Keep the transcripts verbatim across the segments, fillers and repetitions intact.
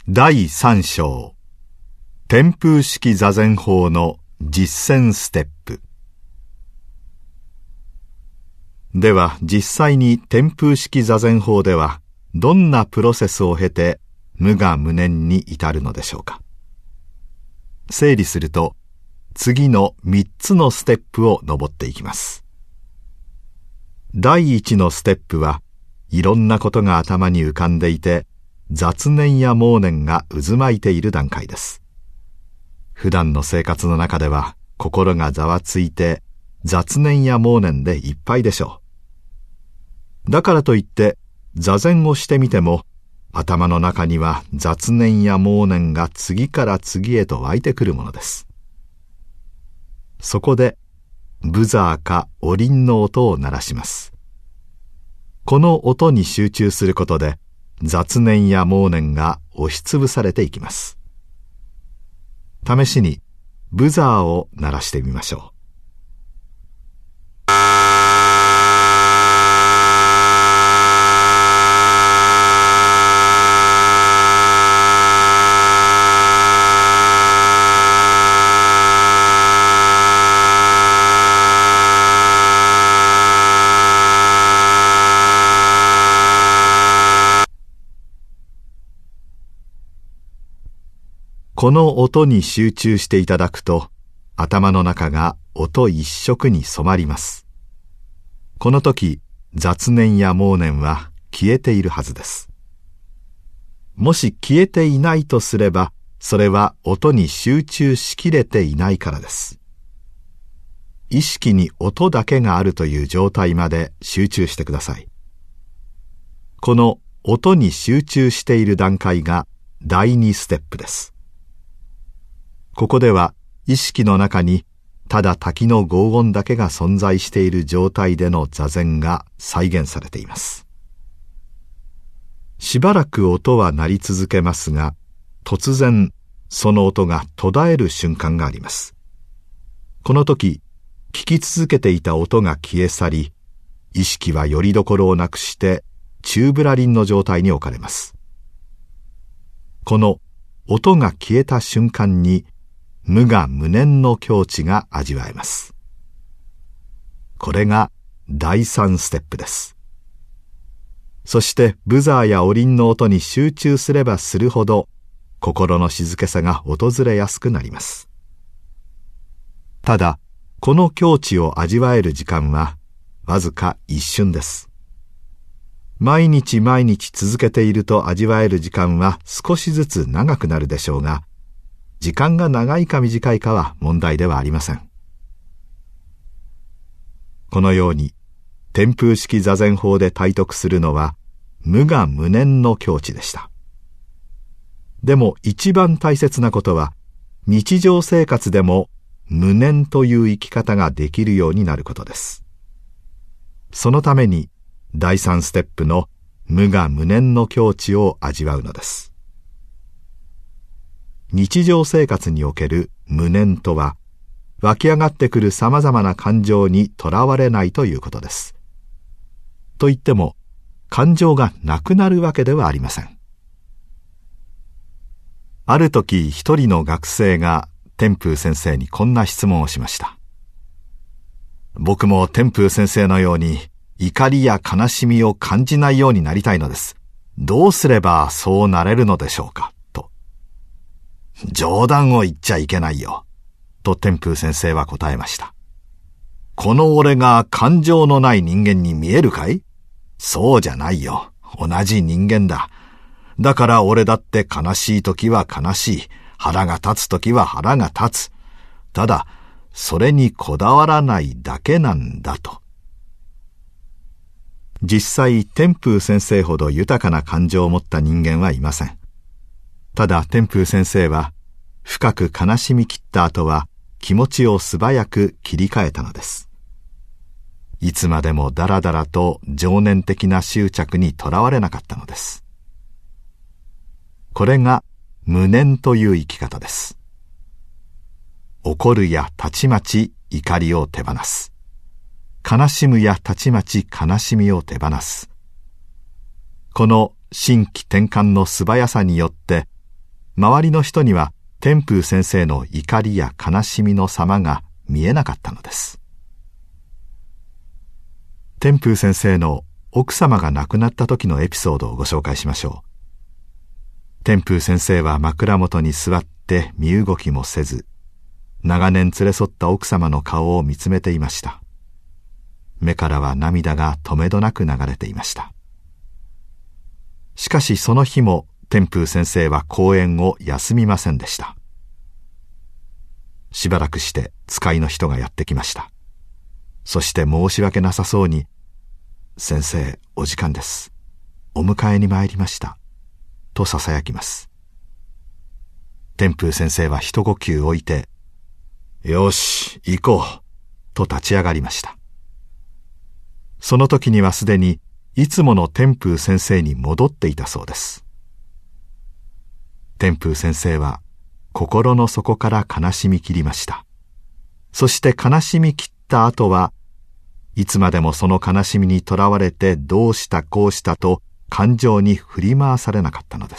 だいさん章、天風式座禅法の実践ステップ。では実際に天風式座禅法ではどんなプロセスを経て無我無念に至るのでしょうか。整理すると、次のみっつのステップを登っていきます。だいいちのステップはいろんなことが頭に浮かんでいて、雑念や妄念が渦巻いている段階です。普段の生活の中では心がざわついて雑念や妄念でいっぱいでしょう。だからといって座禅をしてみても頭の中には雑念や妄念が次から次へと湧いてくるものです。そこでブザーかお鈴の音を鳴らします。この音に集中することで雑念や妄念が押しつぶされていきます。試しにブザーを鳴らしてみましょう。この音に集中していただくと、頭の中が音一色に染まります。この時、雑念や妄念は消えているはずです。もし消えていないとすれば、それは音に集中しきれていないからです。意識に音だけがあるという状態まで集中してください。この音に集中している段階がだいにステップです。ここでは意識の中にただ滝の轟音だけが存在している状態での座禅が再現されています。しばらく音は鳴り続けますが、突然その音が途絶える瞬間があります。この時、聞き続けていた音が消え去り、意識は拠り所をなくして宙ぶらりんの状態に置かれます。この音が消えた瞬間に無我無念の境地が味わえます。これがだいさんステップです。そしてブザーやお鈴の音に集中すればするほど心の静けさが訪れやすくなります。ただ、この境地を味わえる時間はわずか一瞬です。毎日毎日続けていると味わえる時間は少しずつ長くなるでしょうが、時間が長いか短いかは問題ではありません。このように天風式座禅法で体得するのは無我無念の境地でした。でも一番大切なことは日常生活でも無念という生き方ができるようになることです。そのためにだいさんステップの無我無念の境地を味わうのです。日常生活における無念とは、湧き上がってくるさまざまな感情にとらわれないということです。と言っても、感情がなくなるわけではありません。ある時、一人の学生が天風先生にこんな質問をしました。僕も天風先生のように怒りや悲しみを感じないようになりたいのです。どうすればそうなれるのでしょうか。冗談を言っちゃいけないよ、と天風先生は答えました。この俺が感情のない人間に見えるかい？そうじゃないよ。同じ人間だ。だから俺だって悲しい時は悲しい。腹が立つ時は腹が立つ。ただ、それにこだわらないだけなんだと。実際、天風先生ほど豊かな感情を持った人間はいません。ただ天風先生は深く悲しみきった後は気持ちを素早く切り替えたのです。いつまでもだらだらと情念的な執着にとらわれなかったのです。これが無念という生き方です。怒るやたちまち怒りを手放す。悲しむやたちまち悲しみを手放す。この心機転換の素早さによって周りの人には天風先生の怒りや悲しみの様が見えなかったのです。天風先生の奥様が亡くなった時のエピソードをご紹介しましょう。天風先生は枕元に座って身動きもせず、長年連れ添った奥様の顔を見つめていました。目からは涙がとめどなく流れていました。しかしその日も天風先生は講演を休みませんでした。しばらくして使いの人がやってきました。そして申し訳なさそうに、先生、お時間です。お迎えに参りました。と囁きます。天風先生は一呼吸置いて、よし、行こう、と立ち上がりました。その時にはすでにいつもの天風先生に戻っていたそうです。天風先生は心の底から悲しみ切りました。そして悲しみ切った後はいつまでもその悲しみにとらわれてどうしたこうしたと感情に振り回されなかったのです。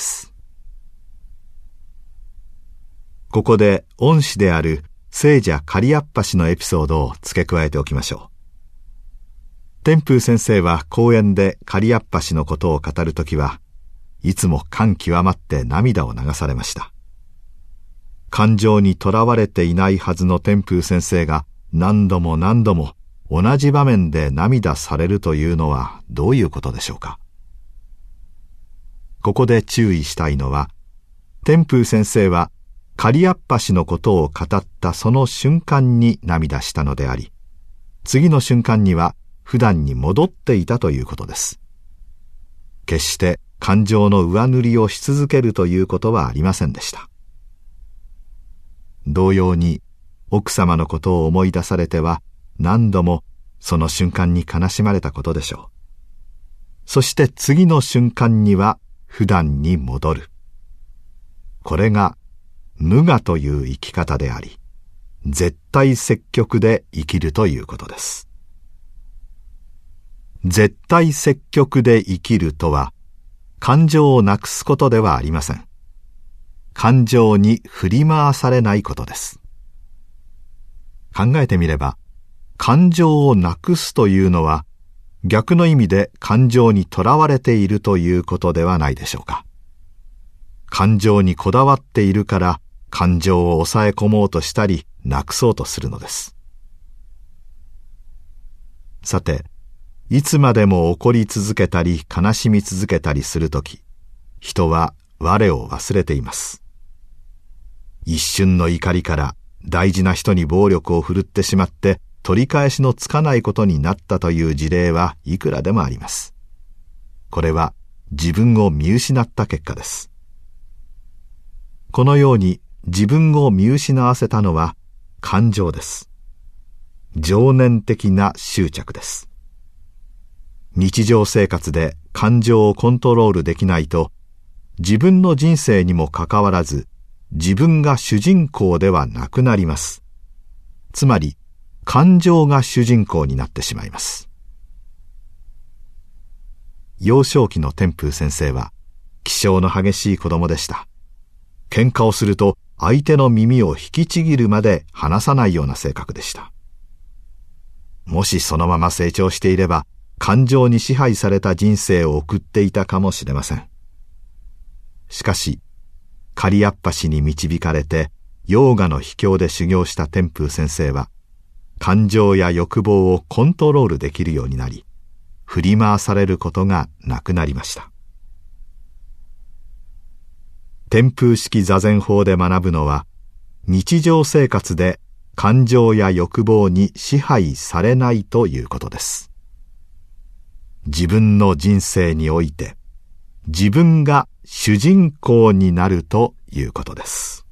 ここで恩師である聖者カリアッパ氏のエピソードを付け加えておきましょう。天風先生は講演でカリアッパ氏のことを語るときはいつも感極まって涙を流されました。感情にとらわれていないはずの天風先生が何度も何度も同じ場面で涙されるというのはどういうことでしょうか。ここで注意したいのは、天風先生はカリアッパ氏のことを語ったその瞬間に涙したのであり、次の瞬間には普段に戻っていたということです。決して感情の上塗りをし続けるということはありませんでした。同様に奥様のことを思い出されては何度もその瞬間に悲しまれたことでしょう。そして次の瞬間には普段に戻る。これが無我という生き方であり、絶対積極で生きるということです。絶対積極で生きるとは、感情をなくすことではありません。感情に振り回されないことです。考えてみれば、感情をなくすというのは、逆の意味で感情にとらわれているということではないでしょうか。感情にこだわっているから、感情を抑え込もうとしたり、なくそうとするのです。さて、いつまでも怒り続けたり悲しみ続けたりするとき、人は我を忘れています。一瞬の怒りから大事な人に暴力を振るってしまって取り返しのつかないことになったという事例はいくらでもあります。これは自分を見失った結果です。このように自分を見失わせたのは感情です。情念的な執着です。日常生活で感情をコントロールできないと、自分の人生にもかかわらず、自分が主人公ではなくなります。つまり、感情が主人公になってしまいます。幼少期の天風先生は、気性の激しい子供でした。喧嘩をすると、相手の耳を引きちぎるまで離さないような性格でした。もしそのまま成長していれば、感情に支配された人生を送っていたかもしれません。しかし、カリアッパ氏に導かれて、ヨーガの秘境で修行した天風先生は、感情や欲望をコントロールできるようになり、振り回されることがなくなりました。天風式座禅法で学ぶのは、日常生活で感情や欲望に支配されないということです。自分の人生において、自分が主人公になるということです。